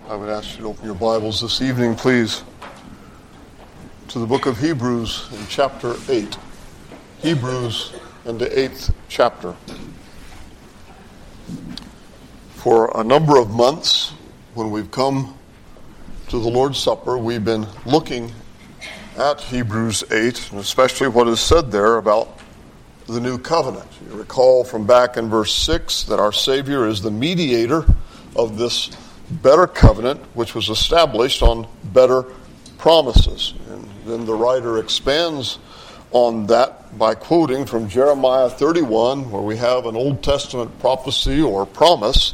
I would ask you to open your Bibles this evening, please, to the book of Hebrews in chapter 8. Hebrews in the 8th chapter. For a number of months, when we've come to the Lord's Supper, we've been looking at Hebrews 8, and especially what is said there about the new covenant. You recall from back in verse 6 that our Savior is the mediator of this better covenant, which was established on better promises. And then the writer expands on that by quoting from Jeremiah 31, where we have an Old Testament prophecy or promise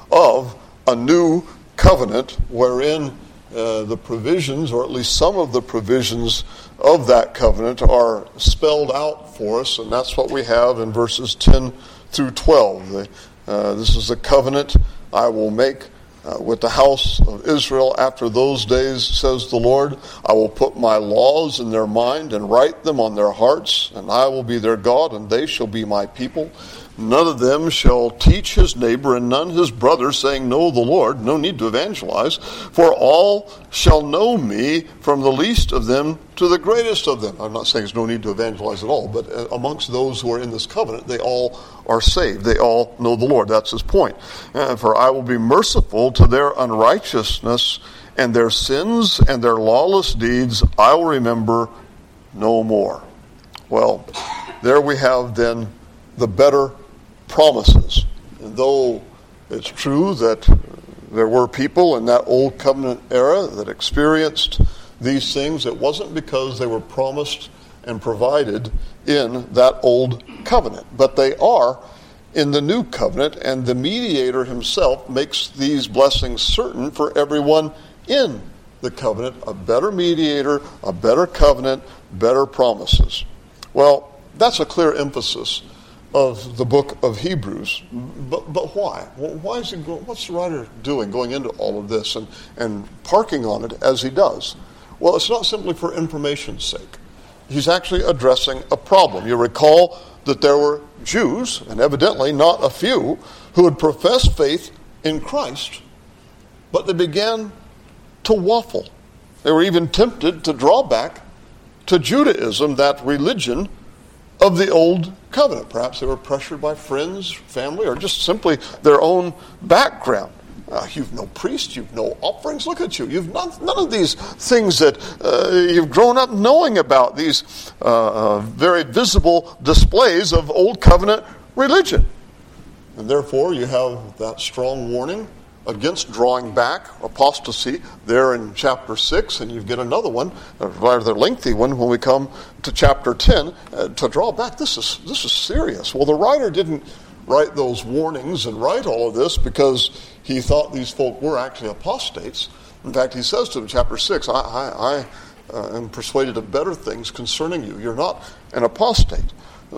of a new covenant, wherein the provisions, or at least some of the provisions of that covenant, are spelled out for us, and that's what we have in verses 10 through 12. This is the covenant I will make with the house of Israel after those days, says the Lord. I will put my laws in their mind and write them on their hearts, and I will be their God, and they shall be my people. None of them shall teach his neighbor and none his brother, saying, Know the Lord. No need to evangelize. For all shall know me, from the least of them to the greatest of them. I'm not saying there's no need to evangelize at all, but amongst those who are in this covenant, they all are saved. They all know the Lord. That's his point. For I will be merciful to their unrighteousness, and their sins and their lawless deeds I will remember no more. Well, there we have then the better promises. And though it's true that there were people in that old covenant era that experienced these things, it wasn't because they were promised and provided in that old covenant. But they are in the new covenant, and the mediator himself makes these blessings certain for everyone in the covenant. A better mediator, a better covenant, better promises. Well, that's a clear emphasis of the book of Hebrews. But why? Why is what's the writer doing going into all of this and parking on it as he does? Well, it's not simply for information's sake. He's actually addressing a problem. You recall that there were Jews, and evidently not a few, who had professed faith in Christ, but they began to waffle. They were even tempted to draw back to Judaism, that religion of the old covenant. Perhaps they were pressured by friends, family, or just simply their own background. You've no priest, you've no offerings. Look at you. You've none of these things that you've grown up knowing about, these very visible displays of old covenant religion. And therefore, you have that strong warning against drawing back, apostasy, there in chapter 6, and you get another one, a rather lengthy one, when we come to chapter 10, to draw back. This is serious. Well, the writer didn't write those warnings and write all of this because he thought these folk were actually apostates. In fact, he says to them in chapter 6, I am persuaded of better things concerning you. You're not an apostate.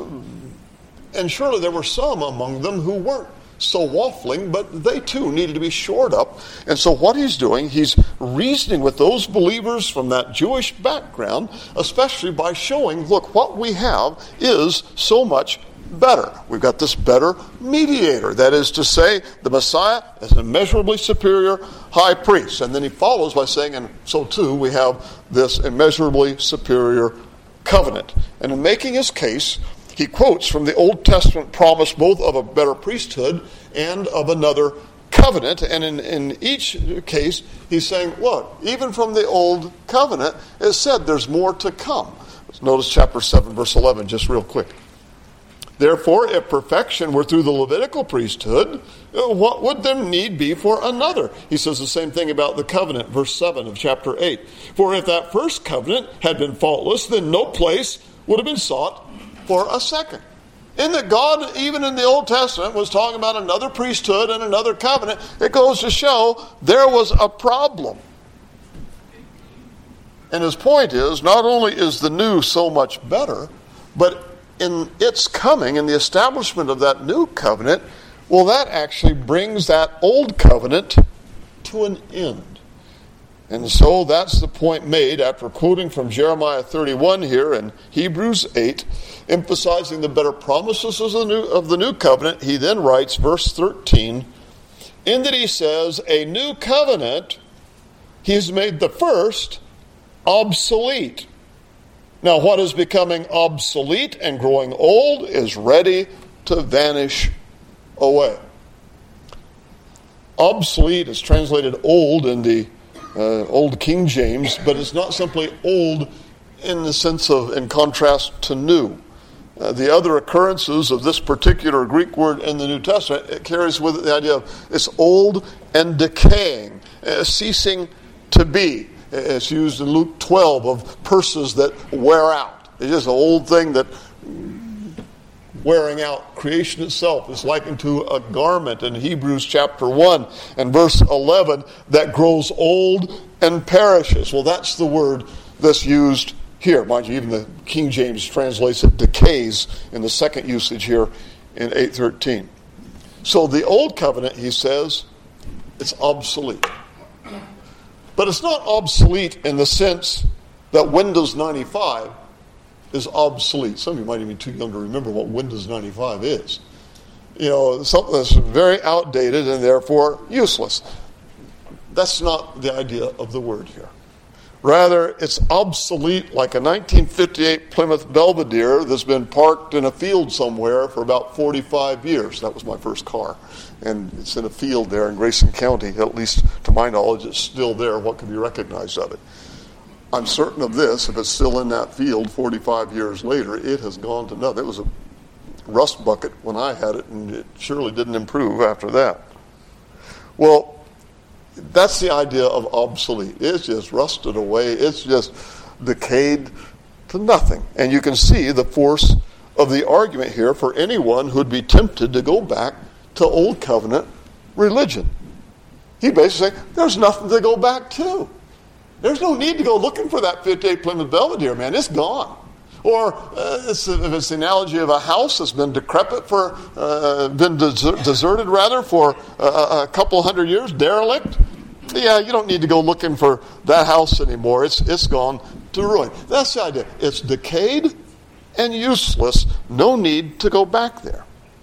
And surely there were some among them who weren't so waffling, but they too needed to be shored up. And so what he's doing, he's reasoning with those believers from that Jewish background, especially by showing, look, what we have is so much better. We've got this better mediator. That is to say, the Messiah is an immeasurably superior high priest. And then he follows by saying, and so too we have this immeasurably superior covenant. And in making his case, he quotes from the Old Testament promise both of a better priesthood and of another covenant. And in each case, he's saying, look, even from the Old Covenant, it said there's more to come. Notice chapter 7, verse 11, just real quick. Therefore, if perfection were through the Levitical priesthood, what would there need be for another? He says the same thing about the covenant, verse 7 of chapter 8. For if that first covenant had been faultless, then no place would have been sought for a second. In that God, even in the Old Testament, was talking about another priesthood and another covenant, it goes to show there was a problem. And his point is, not only is the new so much better, but in its coming, in the establishment of that new covenant, well, that actually brings that old covenant to an end. And so that's the point made after quoting from Jeremiah 31 here in Hebrews 8, emphasizing the better promises of the new covenant. He then writes, verse 13, in that he says, a new covenant he's made the first obsolete. Now, what is becoming obsolete and growing old is ready to vanish away. Obsolete is translated old in the Old King James, but it's not simply old in the sense of, in contrast to new. The other occurrences of this particular Greek word in the New Testament, it carries with it the idea of it's old and decaying, ceasing to be. It's used in Luke 12 of purses that wear out. It's just an old thing that wearing out. Creation itself is likened to a garment in Hebrews chapter 1 and verse 11 that grows old and perishes. Well, that's the word that's used here. Mind you, even the King James translates it decays in the second usage here in 8:13. So the old covenant, he says, it's obsolete. But it's not obsolete in the sense that Windows 95 is obsolete. Some of you might even be too young to remember what Windows 95 is. You know, something that's very outdated and therefore useless. That's not the idea of the word here. Rather, it's obsolete like a 1958 Plymouth Belvedere that's been parked in a field somewhere for about 45 years. That was my first car. And it's in a field there in Grayson County. At least to my knowledge, it's still there. What can be recognized of it? I'm certain of this. If it's still in that field 45 years later, it has gone to nothing. It was a rust bucket when I had it, and it surely didn't improve after that. Well, that's the idea of obsolete. It's just rusted away. It's just decayed to nothing. And you can see the force of the argument here for anyone who would be tempted to go back to Old Covenant religion. He basically saying, there's nothing to go back to. There's no need to go looking for that 58 Plymouth Belvedere, man. It's gone. Or if it's the analogy of a house that's been decrepit deserted for a couple hundred years, derelict. Yeah, you don't need to go looking for that house anymore. It's gone to ruin. That's the idea. It's decayed and useless. No need to go back there.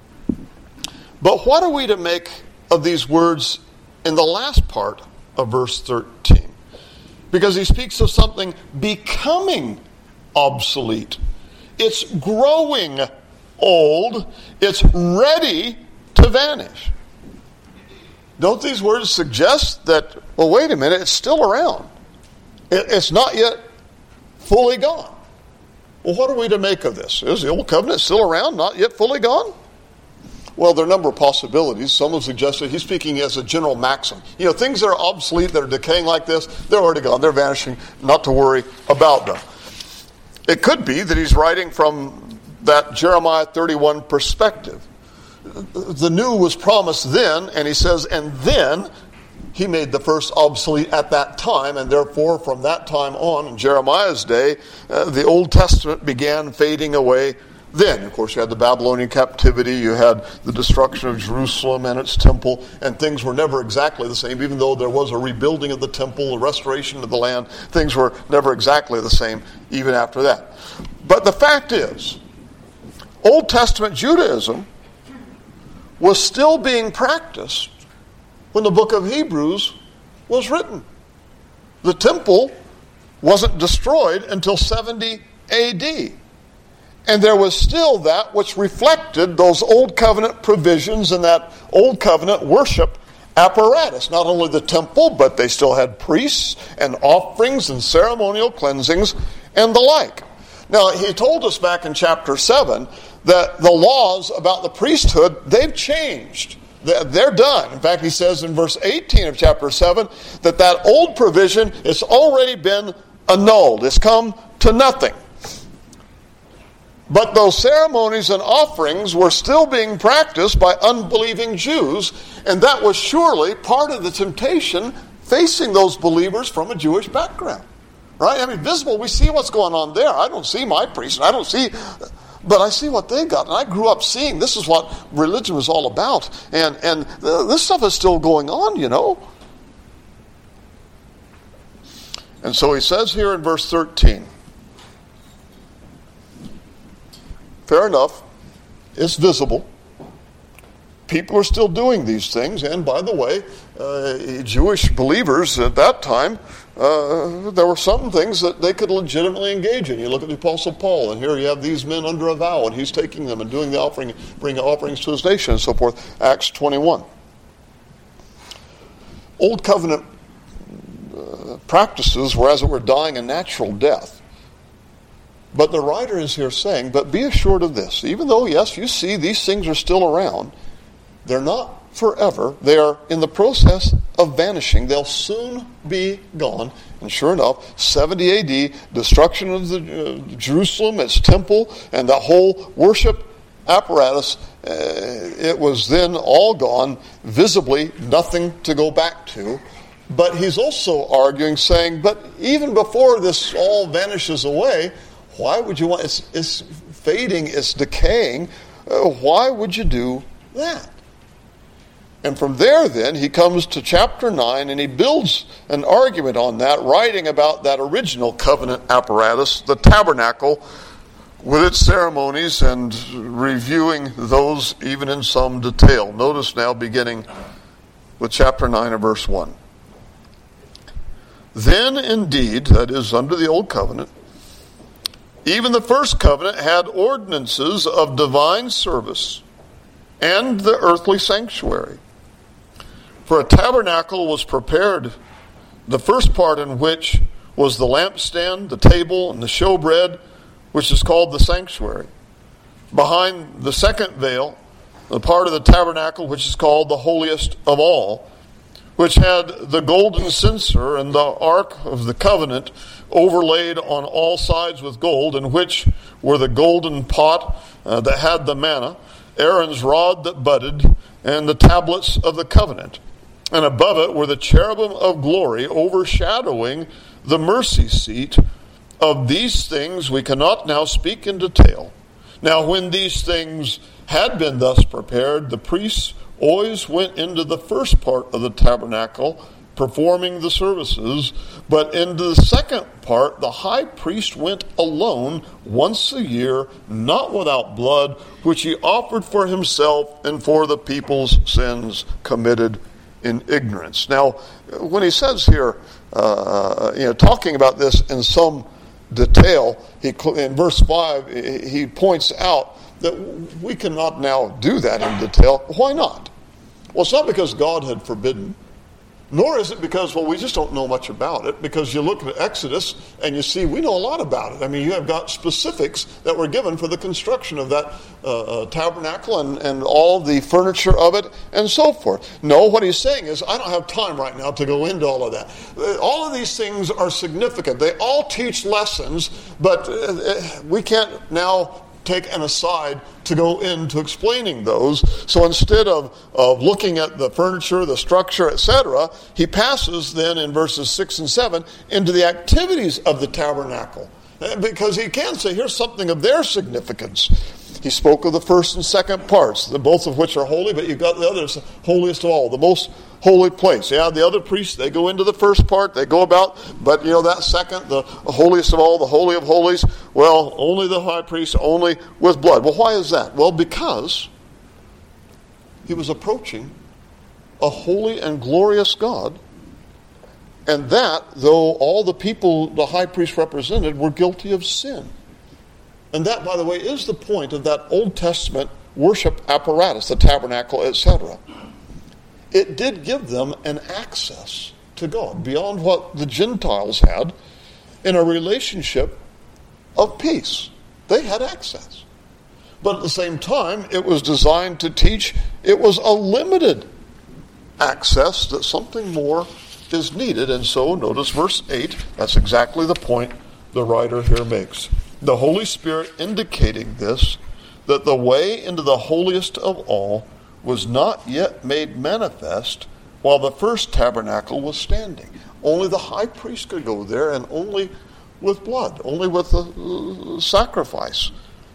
But what are we to make of these words in the last part of verse 13? Because he speaks of something becoming obsolete. It's growing old. It's ready to vanish. Don't these words suggest that, well, wait a minute, it's still around. It's not yet fully gone. Well, what are we to make of this? Is the Old Covenant still around, not yet fully gone? Well, there are a number of possibilities. Some have suggested he's speaking as a general maxim. You know, things that are obsolete, that are decaying like this, they're already gone. They're vanishing. Not to worry about them. It could be that he's writing from that Jeremiah 31 perspective. The new was promised then, and he says, and then he made the first obsolete at that time, and therefore from that time on, in Jeremiah's day, the Old Testament began fading away then. Of course, you had the Babylonian captivity, you had the destruction of Jerusalem and its temple, and things were never exactly the same. Even though there was a rebuilding of the temple, a restoration of the land, things were never exactly the same even after that. But the fact is, Old Testament Judaism was still being practiced when the book of Hebrews was written. The temple wasn't destroyed until 70 AD. And there was still that which reflected those Old Covenant provisions and that Old Covenant worship apparatus. Not only the temple, but they still had priests and offerings and ceremonial cleansings and the like. Now, he told us back in chapter 7 that the laws about the priesthood, they've changed. They're done. In fact, he says in verse 18 of chapter 7 that old provision has already been annulled. It's come to nothing. But those ceremonies and offerings were still being practiced by unbelieving Jews, and that was surely part of the temptation facing those believers from a Jewish background. Right? I mean, visible, we see what's going on there. I don't see my priest, and I don't see, but I see what they got. And I grew up seeing this is what religion was all about. And this stuff is still going on, you know. And so he says here in verse 13, fair enough, it's visible. people are still doing these things. And by the way, Jewish believers at that time, there were some things that they could legitimately engage in. You look at the Apostle Paul, and here you have these men under a vow, and he's taking them and doing the offering, bringing offerings to his nation, and so forth. Acts 21. Old covenant practices were, as it were, dying a natural death. But the writer is here saying, but be assured of this, even though, yes, you see these things are still around, they're not forever. They are in the process of vanishing. They'll soon be gone. And sure enough, 70 AD, destruction of the Jerusalem, its temple, and the whole worship apparatus, it was then all gone, visibly nothing to go back to. But he's also arguing, saying, but even before this all vanishes away, why would you want, it's fading, it's decaying, why would you do that? And from there then, he comes to chapter 9, and he builds an argument on that, writing about that original covenant apparatus, the tabernacle, with its ceremonies, and reviewing those even in some detail. Notice now, beginning with chapter 9 and verse 1. Then indeed, that is under the old covenant, even the first covenant had ordinances of divine service and the earthly sanctuary. For a tabernacle was prepared, the first part in which was the lampstand, the table, and the showbread, which is called the sanctuary. Behind the second veil, the part of the tabernacle which is called the holiest of all, which had the golden censer and the ark of the covenant overlaid on all sides with gold, in which were the golden pot that had the manna, Aaron's rod that budded, and the tablets of the covenant. And above it were the cherubim of glory overshadowing the mercy seat. Of these things we cannot now speak in detail. Now when these things had been thus prepared, the priests always went into the first part of the tabernacle, performing the services, but into the second part the high priest went alone once a year, not without blood, which he offered for himself and for the people's sins committed in ignorance. Now, when he says here, talking about this in some detail, in verse 5, he points out that we cannot now do that in detail. Why not? Well, it's not because God had forbidden, nor is it because, we just don't know much about it, because you look at Exodus and you see we know a lot about it. I mean, you have got specifics that were given for the construction of that tabernacle and all the furniture of it and so forth. No, what he's saying is, I don't have time right now to go into all of that. All of these things are significant. They all teach lessons, but we can't now take an aside to go into explaining those. So instead of looking at the furniture, the structure, etc., he passes then in verses 6 and 7 into the activities of the tabernacle. Because he can say, here's something of their significance. He spoke of the first and second parts, both of which are holy, but you've got the others, holiest of all, the most holy place. Yeah, the other priests, they go into the first part, they go about, but that second, the holiest of all, the holy of holies, only the high priest, only with blood. Well, why is that? Well, because he was approaching a holy and glorious God, and that, though all the people the high priest represented were guilty of sin. And that, by the way, is the point of that Old Testament worship apparatus, the tabernacle, etc. It did give them an access to God beyond what the Gentiles had in a relationship of peace. They had access. But at the same time, it was designed to teach it was a limited access, that something more is needed. And so, notice verse 8, that's exactly the point the writer here makes. The Holy Spirit indicating this, that the way into the holiest of all was not yet made manifest while the first tabernacle was standing. Only the high priest could go there, and only with blood, only with the sacrifice.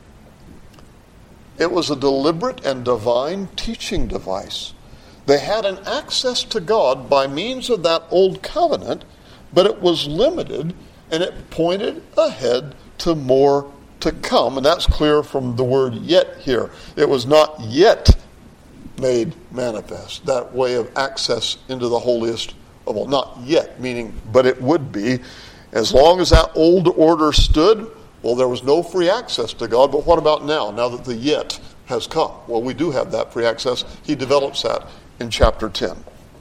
It was a deliberate and divine teaching device. They had an access to God by means of that old covenant, but it was limited, and it pointed ahead to more to come. And that's clear from the word yet here. It was not yet made manifest. That way of access into the holiest of all. Not yet, meaning, but it would be. As long as that old order stood, well, there was no free access to God. But what about now? Now that the yet has come. Well, we do have that free access. He develops that in chapter 10.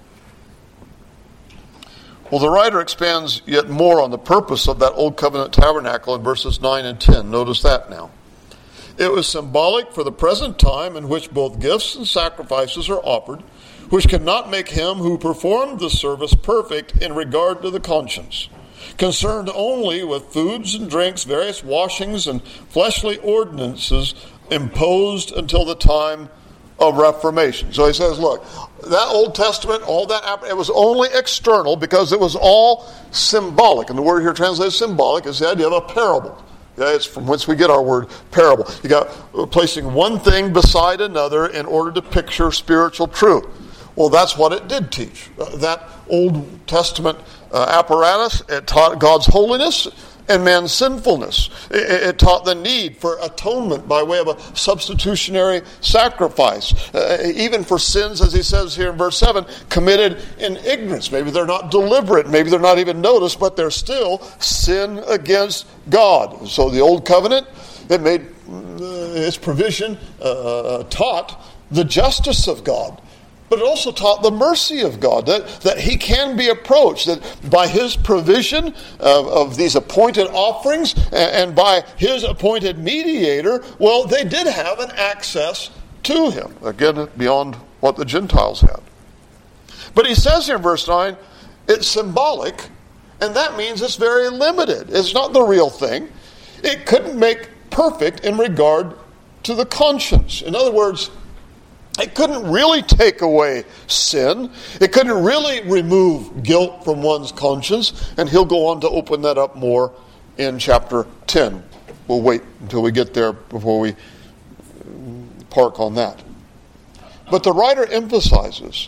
Well, the writer expands yet more on the purpose of that old covenant tabernacle in verses 9 and 10. Notice that now. It was symbolic for the present time in which both gifts and sacrifices are offered, which cannot make him who performed the service perfect in regard to the conscience, concerned only with foods and drinks, various washings, and fleshly ordinances imposed until the time of Reformation. So he says, look, that Old Testament, all that, it was only external because it was all symbolic. And the word here translated symbolic is the idea of a parable. Okay, it's from whence we get our word parable. You got placing one thing beside another in order to picture spiritual truth. Well, that's what it did teach. That Old Testament apparatus, it taught God's holiness and man's sinfulness. It taught the need for atonement by way of a substitutionary sacrifice. Even for sins, as he says here in verse 7, committed in ignorance. Maybe they're not deliberate, maybe they're not even noticed, but they're still sin against God. So the Old Covenant, it made its provision, taught the justice of God. But it also taught the mercy of God, that he can be approached, that by his provision of these appointed offerings and by his appointed mediator, well, they did have an access to him. Again, beyond what the Gentiles had. But he says here in verse 9, it's symbolic, and that means it's very limited. It's not the real thing. It couldn't make perfect in regard to the conscience. In other words, it couldn't really take away sin. It couldn't really remove guilt from one's conscience. And he'll go on to open that up more in chapter 10. We'll wait until we get there before we park on that. But the writer emphasizes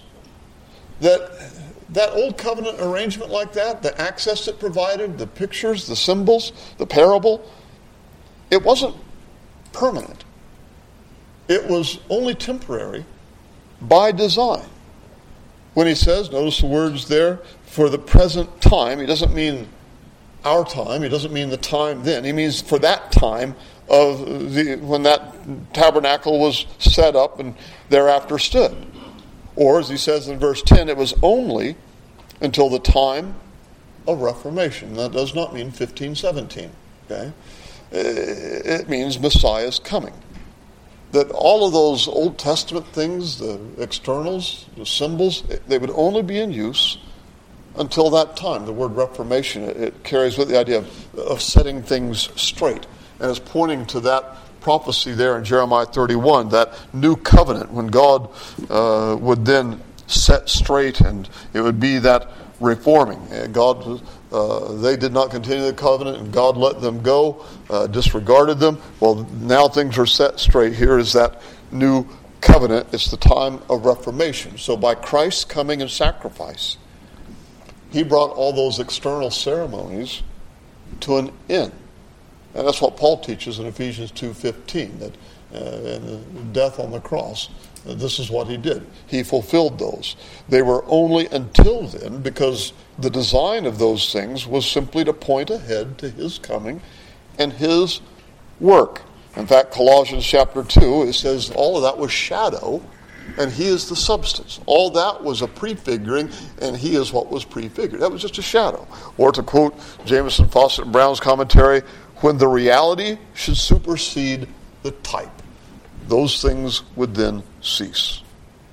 that old covenant arrangement like that, the access it provided, the pictures, the symbols, the parable, it wasn't permanent. It was only temporary by design. When he says, notice the words there, for the present time, he doesn't mean our time, he doesn't mean the time then, he means for that time of when that tabernacle was set up and thereafter stood. Or, as he says in verse 10, it was only until the time of Reformation. That does not mean 1517. Okay? It means Messiah's coming. That all of those Old Testament things, the externals, the symbols, they would only be in use until that time. The word Reformation, it carries with the idea of setting things straight. And it's pointing to that prophecy there in Jeremiah 31, that new covenant when God would then set straight, and it would be that reforming. God, they did not continue the covenant, and God let them go, disregarded them. Well, now things are set straight. Here is that new covenant. It's the time of Reformation. So by Christ's coming and sacrifice, he brought all those external ceremonies to an end. And that's what Paul teaches in Ephesians 2:15, that in death on the cross, this is what he did. He fulfilled those. They were only until then, because the design of those things was simply to point ahead to his coming and his work. In fact, Colossians chapter 2, it says all of that was shadow, and he is the substance. All that was a prefiguring, and he is what was prefigured. That was just a shadow. Or to quote Jameson, Fawcett, and Brown's commentary, when the reality should supersede the type, those things would then cease.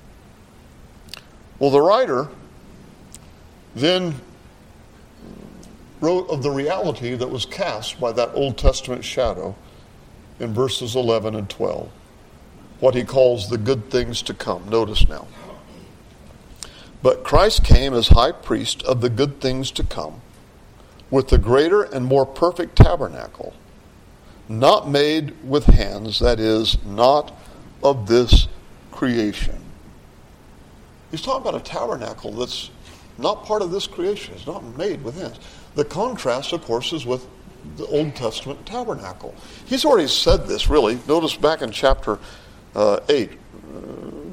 Well, the writer then wrote of the reality that was cast by that Old Testament shadow in verses 11 and 12, what he calls the good things to come. Notice now. But Christ came as high priest of the good things to come, with the greater and more perfect tabernacle, not made with hands, that is, not of this creation. He's talking about a tabernacle that's not part of this creation. It's not made with hands. The contrast, of course, is with the Old Testament tabernacle. He's already said this, really. Notice back in chapter 8,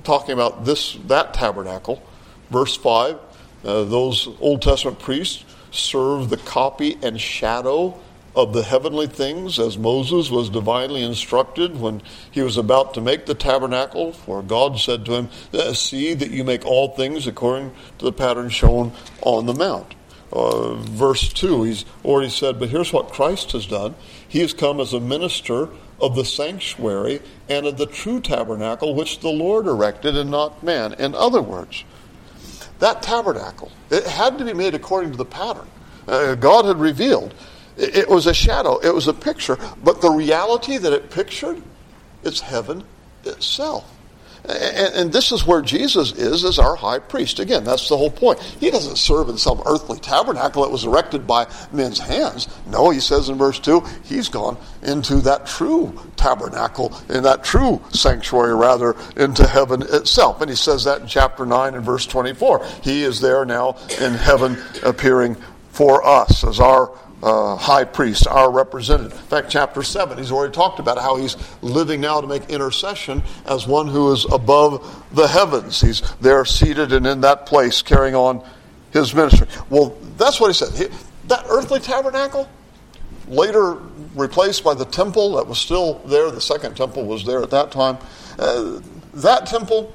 talking about that tabernacle. Verse 5, those Old Testament priests served the copy and shadow of the heavenly things, as Moses was divinely instructed when he was about to make the tabernacle. For God said to him, see that you make all things according to the pattern shown on the mount. Verse 2, he's already said, but here's what Christ has done. He has come as a minister of the sanctuary and of the true tabernacle which the Lord erected and not man. In other words, that tabernacle, it had to be made according to the pattern God had revealed. It was a shadow, it was a picture, but the reality that it pictured, it's heaven itself. And this is where Jesus is as our high priest. Again, that's the whole point. He doesn't serve in some earthly tabernacle that was erected by men's hands. No, he says in verse 2, he's gone into that true tabernacle, in that true sanctuary, rather, into heaven itself. And he says that in chapter 9 and verse 24. He is there now in heaven appearing for us as our high priest, our representative. In fact, chapter 7, he's already talked about how he's living now to make intercession as one who is above the heavens. He's there seated and in that place carrying on his ministry. Well, that's what he said. That earthly tabernacle, later replaced by the temple that was still there. The second temple was there at that time. That temple,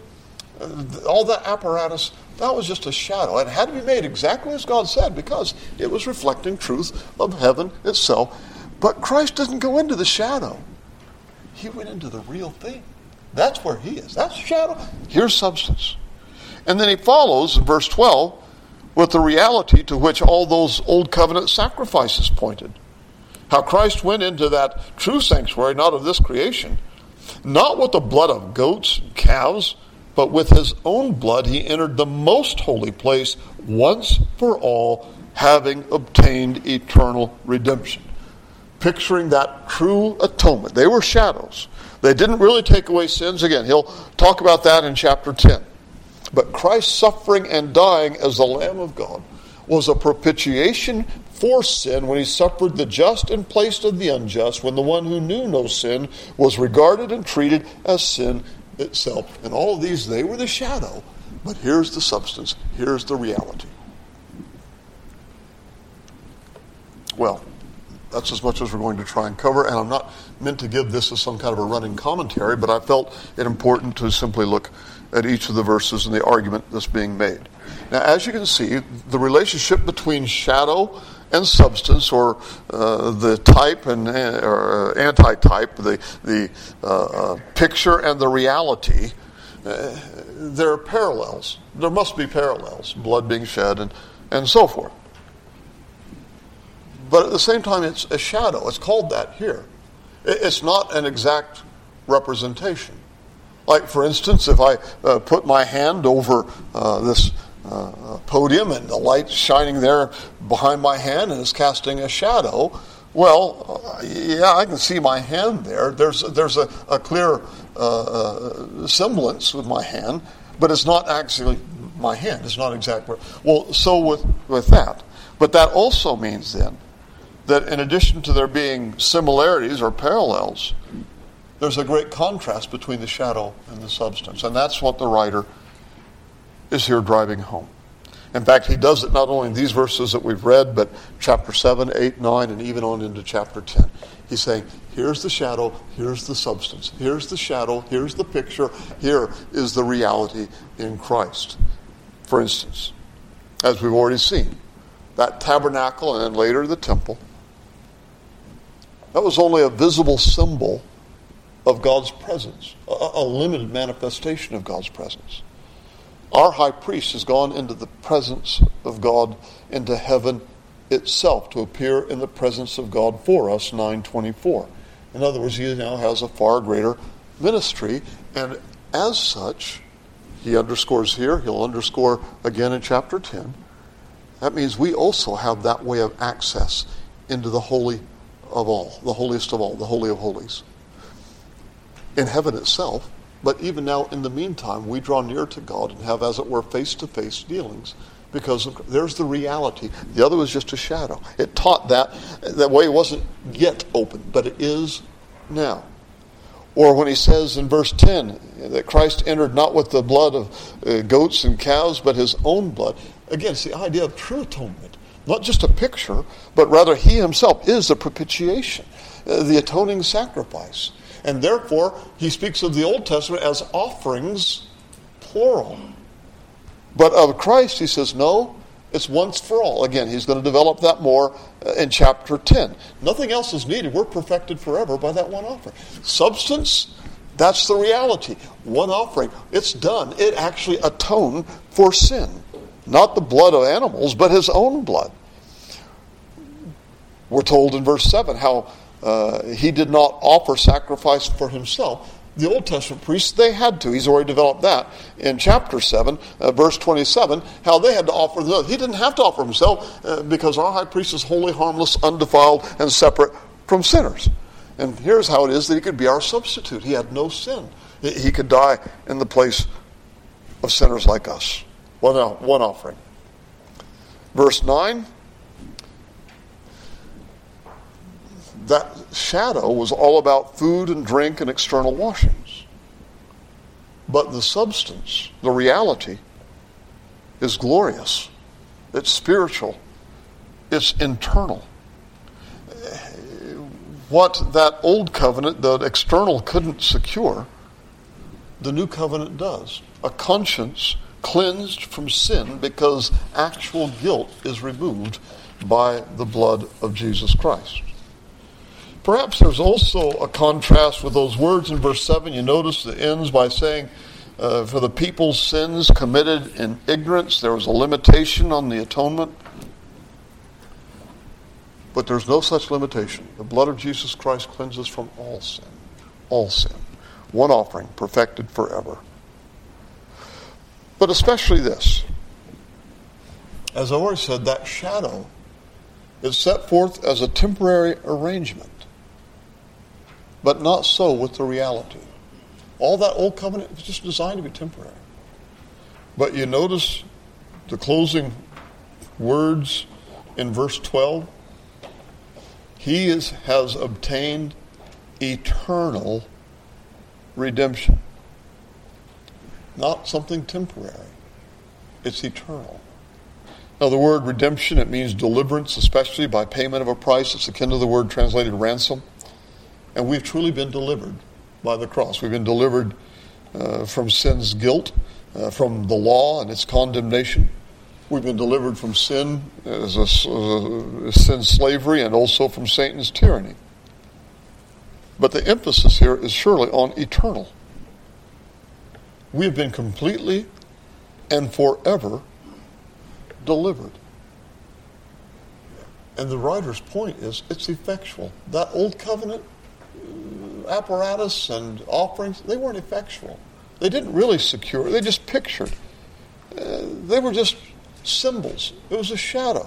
all that apparatus, that was just a shadow. It had to be made exactly as God said because it was reflecting truth of heaven itself. But Christ doesn't go into the shadow. He went into the real thing. That's where he is. That's shadow. Here's substance. And then he follows in verse 12 with the reality to which all those old covenant sacrifices pointed. How Christ went into that true sanctuary, not of this creation, not with the blood of goats and calves, but with his own blood he entered the most holy place once for all, having obtained eternal redemption. Picturing that true atonement. They were shadows. They didn't really take away sins. Again, he'll talk about that in chapter 10. But Christ's suffering and dying as the Lamb of God was a propitiation for sin when he suffered the just in place of the unjust, when the one who knew no sin was regarded and treated as sin itself. And all of these, they were the shadow, but here's the substance, here's the reality. Well, that's as much as we're going to try and cover, and I'm not meant to give this as some kind of a running commentary, but I felt it important to simply look at each of the verses and the argument that's being made. Now, as you can see, the relationship between shadow and substance, or the type and or anti-type, the picture and the reality, there are parallels. There must be parallels, blood being shed and so forth. But at the same time, it's a shadow. It's called that here. It's not an exact representation. Like, for instance, if I put my hand over this podium and the light's shining there behind my hand and it's casting a shadow, well, yeah, I can see my hand there. There's a clear semblance with my hand, but it's not actually my hand. It's not exactly. Well, so with that. But that also means then that in addition to there being similarities or parallels, there's a great contrast between the shadow and the substance. And that's what the writer is here driving home. In fact, he does it not only in these verses that we've read, but chapter 7, 8, 9, and even on into chapter 10. He's saying, here's the shadow, here's the substance. Here's the shadow, here's the picture, here is the reality in Christ. For instance, as we've already seen, that tabernacle and then later the temple, that was only a visible symbol of God's presence, a limited manifestation of God's presence. Our high priest has gone into the presence of God, into heaven itself, to appear in the presence of God for us, 9:24. In other words, he now has a far greater ministry, and as such, he underscores here, he'll underscore again in chapter 10, that means we also have that way of access into the holy of all, the holiest of all, the Holy of Holies. In heaven itself, but even now in the meantime, we draw near to God and have, as it were, face-to-face dealings because there's the reality. The other was just a shadow. It taught that way wasn't yet open, but it is now. Or when he says in verse 10 that Christ entered not with the blood of goats and cows, but his own blood. Again, it's the idea of true atonement. Not just a picture, but rather he himself is the propitiation, the atoning sacrifice. And therefore, he speaks of the Old Testament as offerings, plural. But of Christ, he says, no, it's once for all. Again, he's going to develop that more in chapter 10. Nothing else is needed. We're perfected forever by that one offering. Substance, that's the reality. One offering, it's done. It actually atoned for sin. Not the blood of animals, but his own blood. We're told in verse 7 how he did not offer sacrifice for himself. The Old Testament priests, they had to. He's already developed that in chapter 7, verse 27, how they had to offer. He didn't have to offer himself because our high priest is holy, harmless, undefiled, and separate from sinners. And here's how it is that he could be our substitute. He had no sin. He could die in the place of sinners like us. One offering. Verse 9, that shadow was all about food and drink and external washings. But the substance, the reality, is glorious. It's spiritual. It's internal. What that old covenant, the external, couldn't secure, the new covenant does. A conscience cleansed from sin because actual guilt is removed by the blood of Jesus Christ. Perhaps there's also a contrast with those words in verse 7. You notice it ends by saying, for the people's sins committed in ignorance, there was a limitation on the atonement. But there's no such limitation. The blood of Jesus Christ cleanses from all sin. All sin. One offering, perfected forever. But especially this. As I already said, that shadow is set forth as a temporary arrangement. But not so with the reality. All that old covenant was just designed to be temporary. But you notice the closing words in verse 12. He has obtained eternal redemption. Not something temporary. It's eternal. Now the word redemption, it means deliverance, especially by payment of a price. It's akin to the word translated ransom. And we've truly been delivered by the cross. We've been delivered from sin's guilt, from the law and its condemnation. We've been delivered from sin as sin's slavery and also from Satan's tyranny. But the emphasis here is surely on eternal. We have been completely and forever delivered. And the writer's point is it's effectual. That old covenant apparatus and offerings, they weren't effectual. They didn't really secure. They just pictured. They were just symbols. It was a shadow.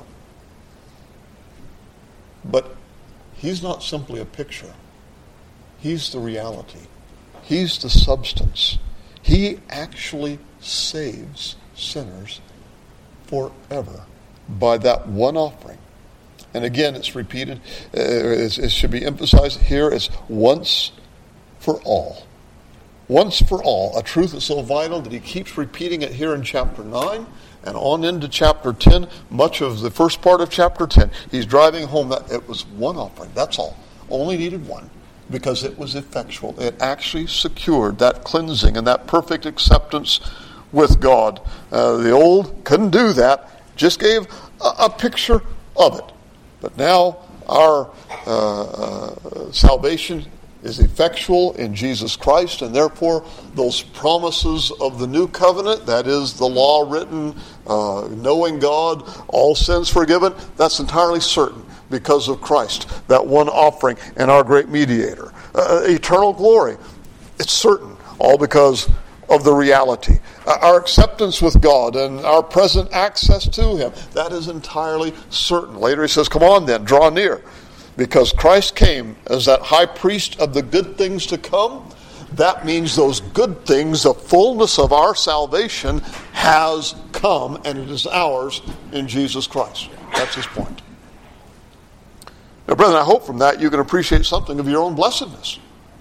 But he's not simply a picture. He's the reality. He's the substance. He actually saves sinners forever by that one offering. And again, it's repeated. It should be emphasized here. It's once for all. Once for all. A truth that's so vital that he keeps repeating it here in chapter 9 and on into chapter 10. Much of the first part of chapter 10. He's driving home that it was one offering. That's all. Only needed one. Because it was effectual. It actually secured that cleansing and that perfect acceptance with God. The old couldn't do that. Just gave a picture of it. But now our salvation is effectual in Jesus Christ, and therefore those promises of the new covenant, that is the law written, knowing God, all sins forgiven, that's entirely certain because of Christ, that one offering and our great mediator. Eternal glory, it's certain, all because of the reality. Our acceptance with God and our present access to Him, that is entirely certain. Later he says, come on then, draw near. Because Christ came as that high priest of the good things to come, that means those good things, the fullness of our salvation has come, and it is ours in Jesus Christ. That's his point. Now, brethren, I hope from that you can appreciate something of your own blessedness.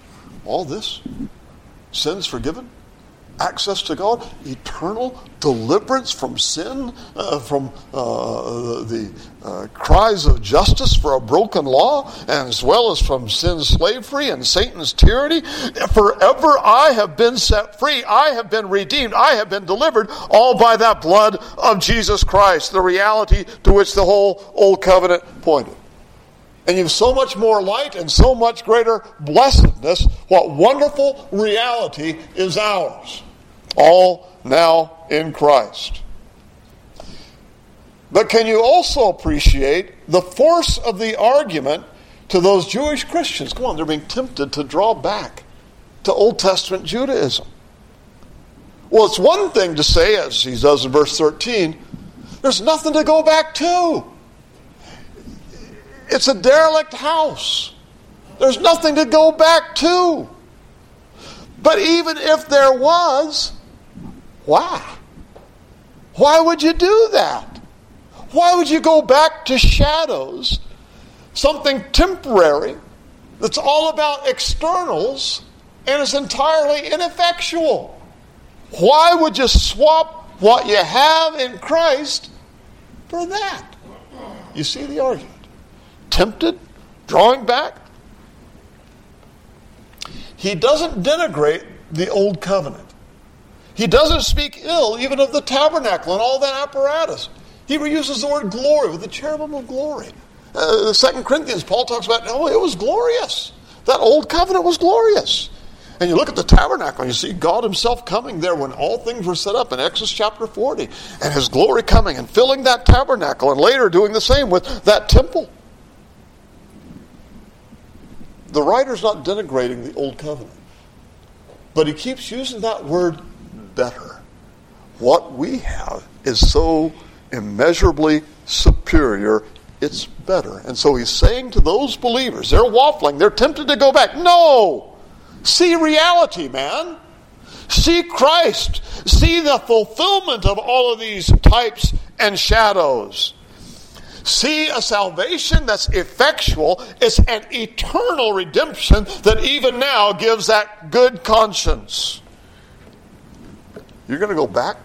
All this? Sins forgiven? Access to God? Eternal deliverance from sin? From the cries of justice for a broken law? And as well as from sin's slavery and Satan's tyranny? Forever I have been set free. I have been redeemed. I have been delivered, all by that blood of Jesus Christ. The reality to which the whole Old Covenant pointed. And you have so much more light and so much greater blessedness. What wonderful reality is ours. All now in Christ. But can you also appreciate the force of the argument to those Jewish Christians? Come on, they're being tempted to draw back to Old Testament Judaism. Well, it's one thing to say, as he does in verse 13, there's nothing to go back to. It's a derelict house. There's nothing to go back to. But even if there was, why? Why would you do that? Why would you go back to shadows, something temporary, that's all about externals, and is entirely ineffectual? Why would you swap what you have in Christ for that? You see the argument. Tempted, drawing back. He doesn't denigrate the Old Covenant. He doesn't speak ill even of the tabernacle and all that apparatus. He reuses the word glory with the cherubim of glory. 2 Corinthians, Paul talks about, oh, it was glorious. That Old Covenant was glorious. And you look at the tabernacle and you see God himself coming there when all things were set up in Exodus chapter 40. And his glory coming and filling that tabernacle and later doing the same with that temple. The writer's not denigrating the Old Covenant, but he keeps using that word better. What we have is so immeasurably superior, it's better. And so he's saying to those believers, they're waffling, they're tempted to go back. No! See reality, man. See Christ. See the fulfillment of all of these types and shadows. See a salvation that's effectual. It's an eternal redemption that even now gives that good conscience. You're going to go back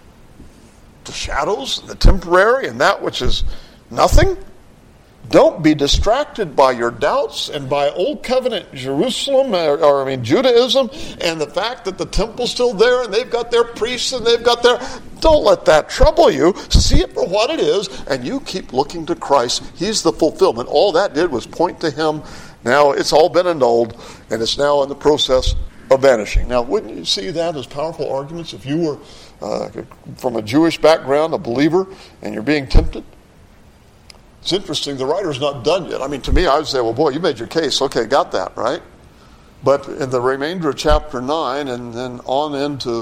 to shadows, the temporary, and that which is nothing? Don't be distracted by your doubts and by Old Covenant Jerusalem, Judaism, and the fact that the temple's still there and they've got their priests and they've got their... Don't let that trouble you. See it for what it is, and you keep looking to Christ. He's the fulfillment. All that did was point to him. Now it's all been annulled, and it's now in the process of vanishing. Now, wouldn't you see that as powerful arguments if you were from a Jewish background, a believer, and you're being tempted? It's interesting, the writer's not done yet. I mean, to me, I would say, well, boy, you made your case. Okay, got that, right? But in the remainder of chapter 9 and then on into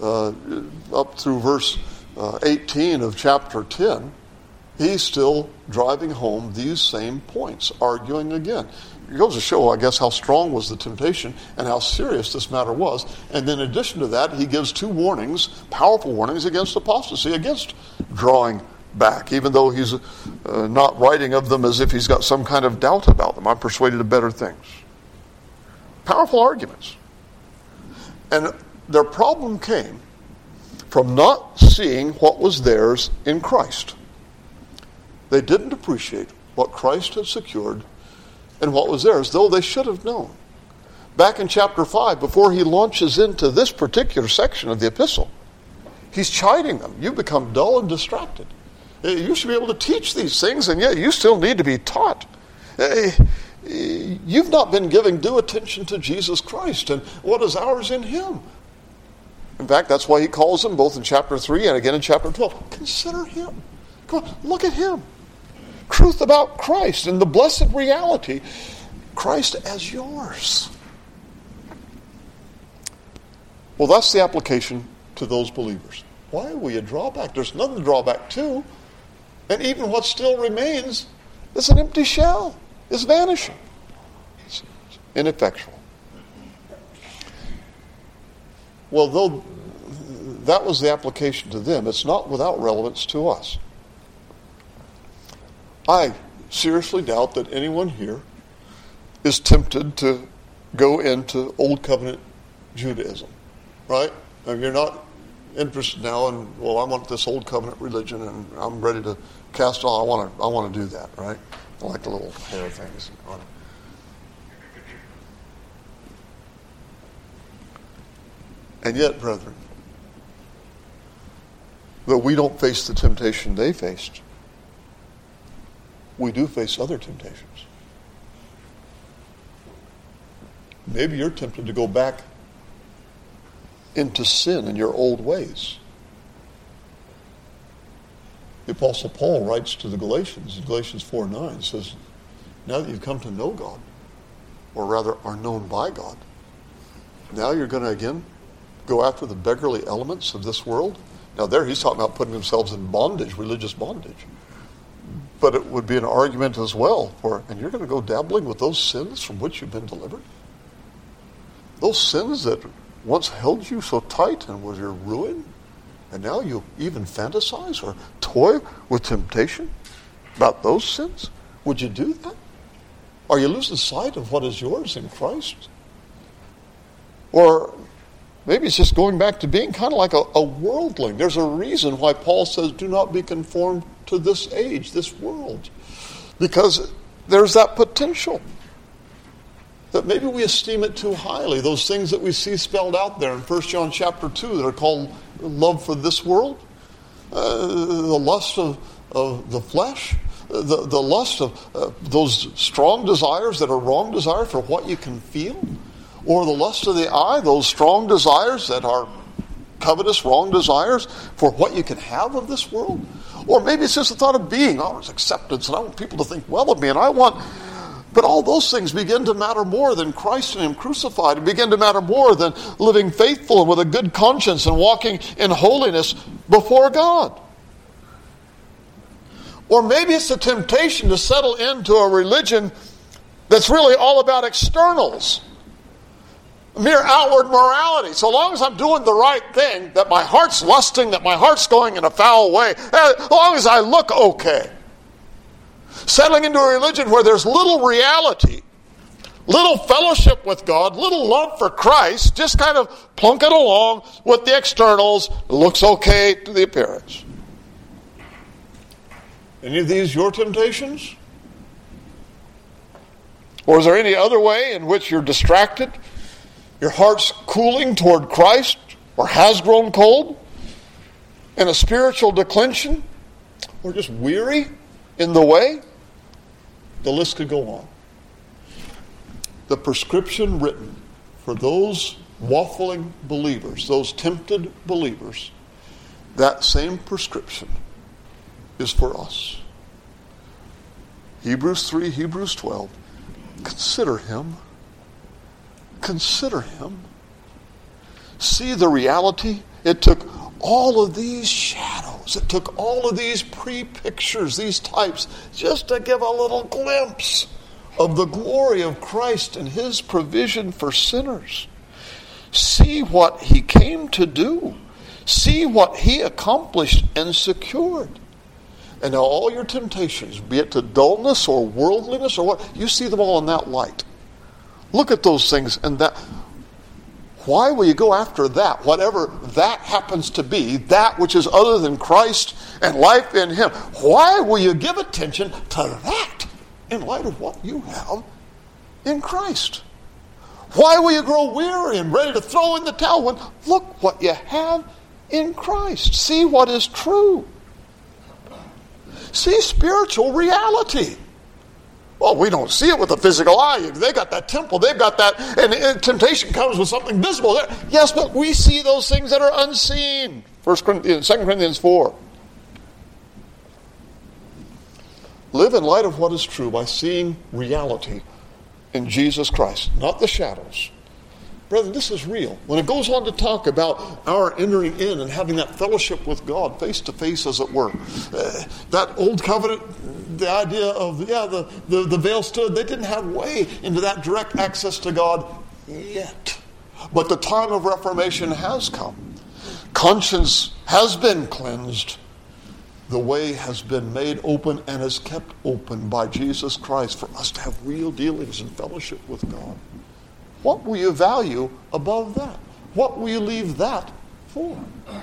up through verse 18 of chapter 10, he's still driving home these same points, arguing again. It goes to show, I guess, how strong was the temptation and how serious this matter was. And then in addition to that, he gives two warnings, powerful warnings against apostasy, against drawing back, even though he's not writing of them as if he's got some kind of doubt about them. I'm persuaded of better things. Powerful arguments. And their problem came from not seeing what was theirs in Christ. They didn't appreciate what Christ had secured and what was theirs, though they should have known. Back in chapter 5, before he launches into this particular section of the epistle, he's chiding them. You've become dull and distracted. You should be able to teach these things, and yet you still need to be taught. You've not been giving due attention to Jesus Christ and what is ours in him. In fact, that's why he calls them both in chapter 3 and again in chapter 12. Consider him. Come on, look at him. Truth about Christ and the blessed reality. Christ as yours. Well, that's the application to those believers. Why will you draw back? There's nothing to draw back to. And even what still remains is an empty shell. It's vanishing. It's ineffectual. Well, though that was the application to them, it's not without relevance to us. I seriously doubt that anyone here is tempted to go into Old Covenant Judaism, right? Now, you're not interested now in, well, I want this Old Covenant religion and I'm ready to cast all. I want to do that, right? I like the little hair things on it. And yet, brethren, though we don't face the temptation they faced, we do face other temptations. Maybe you're tempted to go back into sin in your old ways. The Apostle Paul writes to the Galatians in Galatians 4:9, says, now that you've come to know God, or rather are known by God, now you're going to again go after the beggarly elements of this world. Now there he's talking about putting themselves in bondage, religious bondage. But it would be an argument as well for, and you're going to go dabbling with those sins from which you've been delivered? Those sins that once held you so tight and was your ruin, and now you even fantasize or toy with temptation about those sins? Would you do that? Are you losing sight of what is yours in Christ? Or maybe it's just going back to being kind of like a worldling. There's a reason why Paul says, do not be conformed to this age, this world. Because there's that potential that maybe we esteem it too highly. Those things that we see spelled out there in 1 John chapter 2 that are called love for this world, the lust of the flesh, the lust of those strong desires that are wrong desires for what you can feel, or the lust of the eye, those strong desires that are covetous, wrong desires for what you can have of this world. Or maybe it's just the thought of being, it's acceptance, and I want people to think well of me, and I want... But all those things begin to matter more than Christ and Him crucified, and begin to matter more than living faithful and with a good conscience and walking in holiness before God. Or maybe it's the temptation to settle into a religion that's really all about externals. Mere outward morality. So long as I'm doing the right thing, that my heart's lusting, that my heart's going in a foul way, as long as I look okay. Settling into a religion where there's little reality, little fellowship with God, little love for Christ, just kind of plunking along with the externals, looks okay to the appearance. Any of these your temptations? Or is there any other way in which you're distracted? Your heart's cooling toward Christ, or has grown cold, in a spiritual declension, or just weary in the way? The list could go on. The prescription written for those waffling believers, those tempted believers, that same prescription is for us. Hebrews 3, Hebrews 12. Consider Him. Consider Him. See the reality. It took all of these shadows. It took all of these pre-pictures, these types, just to give a little glimpse of the glory of Christ and His provision for sinners. See what He came to do. See what He accomplished and secured. And now all your temptations, be it to dullness or worldliness or what, you see them all in that light. Look at those things and that. Why will you go after that, whatever that happens to be, that which is other than Christ and life in Him? Why will you give attention to that in light of what you have in Christ? Why will you grow weary and ready to throw in the towel when look what you have in Christ? See what is true. See spiritual reality. Well, we don't see it with the physical eye. They got that temple. They've got that. And temptation comes with something visible there. Yes, but we see those things that are unseen. 2 Corinthians 4. Live in light of what is true by seeing reality in Jesus Christ, not the shadows. Brethren, this is real. When it goes on to talk about our entering in and having that fellowship with God face to face, as it were, that old covenant, the idea of, the veil stood, they didn't have way into that direct access to God yet. But the time of reformation has come. Conscience has been cleansed. The way has been made open and is kept open by Jesus Christ for us to have real dealings and fellowship with God. What will you value above that? What will you leave that for?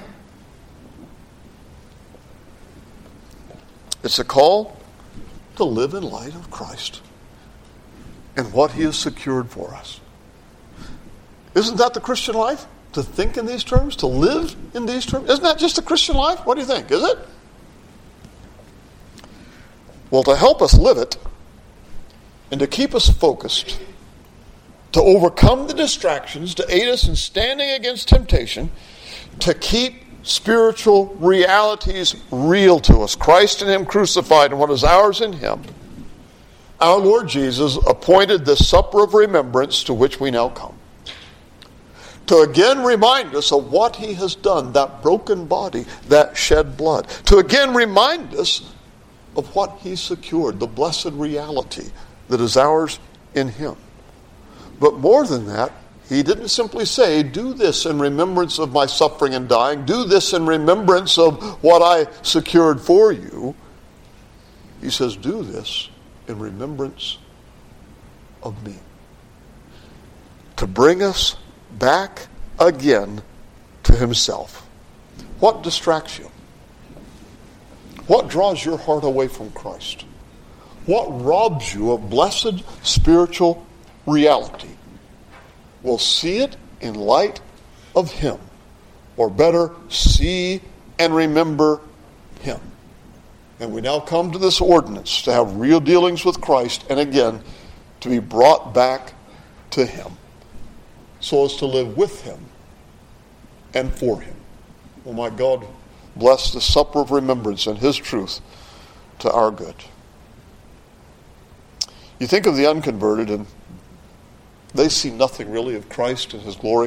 It's a call to live in light of Christ and what he has secured for us. Isn't that the Christian life? To think in these terms? To live in these terms? Isn't that just the Christian life? What do you think? Is it? Well, to help us live it and to keep us focused, to overcome the distractions, to aid us in standing against temptation, to keep spiritual realities real to us, Christ and him crucified and what is ours in him, our Lord Jesus appointed this supper of remembrance to which we now come, to again remind us of what he has done, that broken body, that shed blood, to again remind us of what he secured, the blessed reality that is ours in him. But more than that, he didn't simply say, do this in remembrance of my suffering and dying, do this in remembrance of what I secured for you. He says, do this in remembrance of me. To bring us back again to himself. What distracts you? What draws your heart away from Christ? What robs you of blessed spiritual reality? We'll see it in light of him. Or better, see and remember him. And we now come to this ordinance to have real dealings with Christ and again to be brought back to him so as to live with him and for him. Oh my God, bless the supper of remembrance and his truth to our good. You think of the unconverted and they see nothing really of Christ and his glory.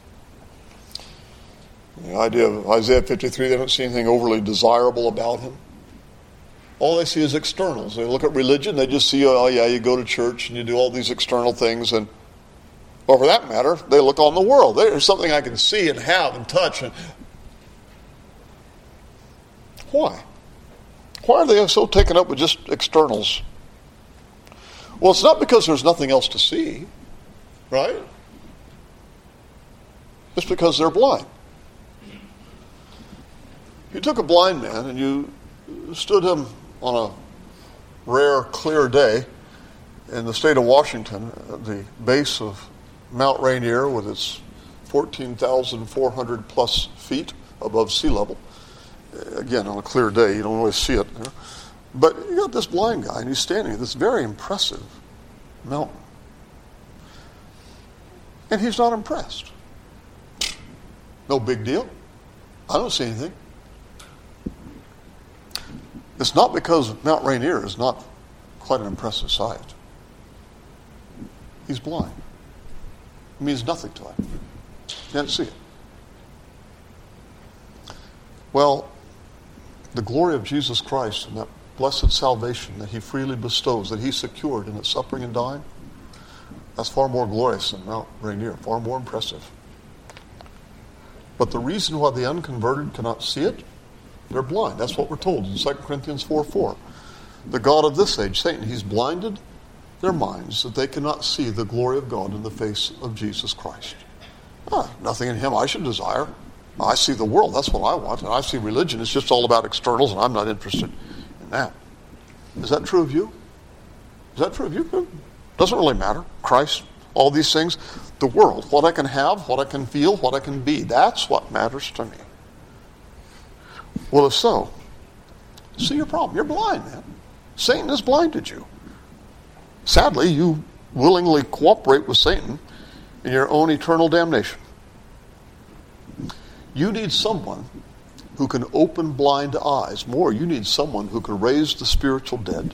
The idea of Isaiah 53, they don't see anything overly desirable about him. All they see is externals. They look at religion, they just see, oh yeah, you go to church and you do all these external things. And, well, for that matter, they look on the world. There's something I can see and have and touch. And why? Why are they so taken up with just externals? Well, it's not because there's nothing else to see, right? It's because they're blind. You took a blind man and you stood him on a rare, clear day in the state of Washington at the base of Mount Rainier with its 14,400 plus feet above sea level. Again, on a clear day, you don't always see it. You know? But you got this blind guy, and he's standing at this very impressive mountain. And he's not impressed. No big deal. I don't see anything. It's not because Mount Rainier is not quite an impressive sight. He's blind. It means nothing to him. He can't see it. Well, the glory of Jesus Christ and that blessed salvation that he freely bestows, that he secured in his suffering and dying, that's far more glorious than Mount Rainier, far more impressive. But the reason why the unconverted cannot see it, they're blind. That's what we're told in 2 Corinthians 4:4. The God of this age, Satan, he's blinded their minds that they cannot see the glory of God in the face of Jesus Christ. Nothing in him I should desire. I see the world, that's what I want. And I see religion, it's just all about externals, and I'm not interested in that. Is that true of you? Is that true of you? Doesn't really matter. Christ, all these things. The world, what I can have, what I can feel, what I can be, that's what matters to me. Well, if so, see your problem. You're blind, man. Satan has blinded you. Sadly, you willingly cooperate with Satan in your own eternal damnation. You need someone who can open blind eyes. More, you need someone who can raise the spiritual dead.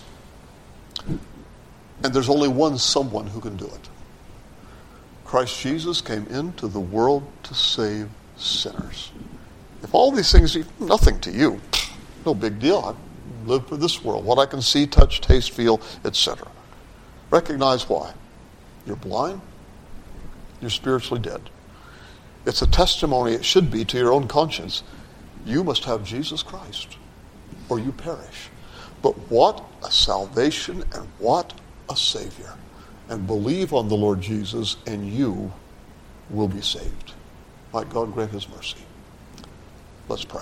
And there's only one someone who can do it. Christ Jesus came into the world to save sinners. If all these things are nothing to you, no big deal. I live for this world, what I can see, touch, taste, feel, etc. Recognize why. You're blind. You're spiritually dead. It's a testimony, it should be, to your own conscience. You must have Jesus Christ, or you perish. But what a salvation and what a Savior. and believe on the Lord Jesus, and you will be saved. Might God grant his mercy. Let's pray.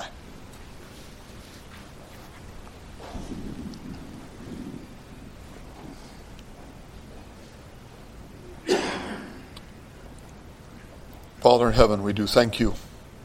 Father in heaven, we do thank you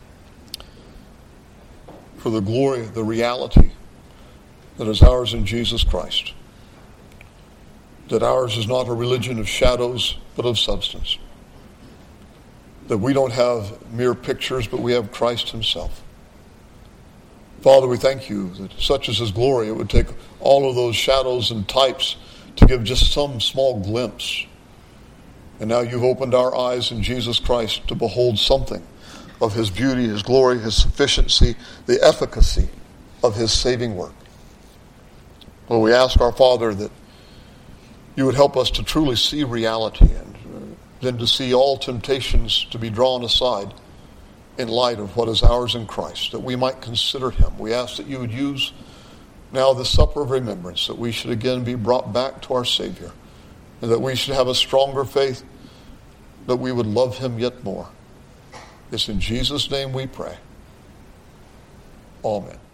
for the glory, the reality that is ours in Jesus Christ. That ours is not a religion of shadows, but of substance. That we don't have mere pictures, but we have Christ himself. Father, we thank you that such is his glory, it would take all of those shadows and types to give just some small glimpse. And now you've opened our eyes in Jesus Christ to behold something of his beauty, his glory, his sufficiency, the efficacy of his saving work. Well, we ask our Father that you would help us to truly see reality and then to see all temptations to be drawn aside in light of what is ours in Christ, that we might consider him. We ask that you would use now the supper of remembrance, that we should again be brought back to our Savior, and that we should have a stronger faith, that we would love him yet more. It's in Jesus' name we pray. Amen.